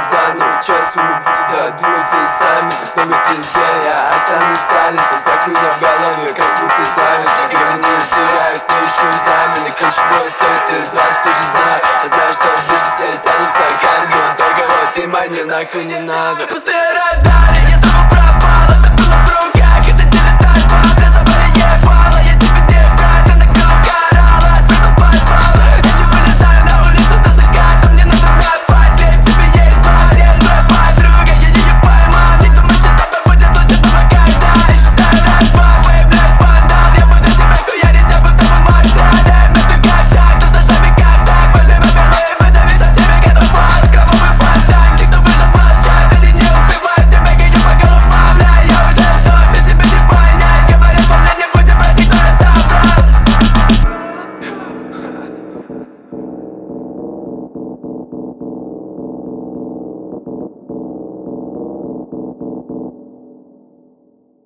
заново час, вы не будете додумайте сами. Так много пиздец, я останусь сален. Позак меня в голове, как будто завет. Говорю, не теряюсь, ты еще экзамены. Ключевой стоит из вас, тоже знаю. Я знаю, что выше все тянутся к ангелам. Только вот ты мне нахуй не надо. Пустые радары, я с тобой пропал. Это было в руках, это дилетант. Ты забыли ебало, я тебе не брат. Ты на кнопку орала, спрятал в подвал. Я не вылезаю на улицу до заката. Мне надо пропасть, ведь тебе есть модель. Твоя подруга, я ее поймал. Не думай, что с тобой будет лучше, дома когда. И считаю раз-два, появляюсь фандал. Я буду тебя хуярить, я будто бы мастер. Дай мне только так, ты с нашими контакт. Возьми мобилы, вызови со всеми катафалк. Кровавый фонтан, те, кто выжил, молчат. Они не успевают, я бегаю по головам. Бля, я уже вновь, без тебя не понять. Говорят, по мне не будем просить, но я сам врал.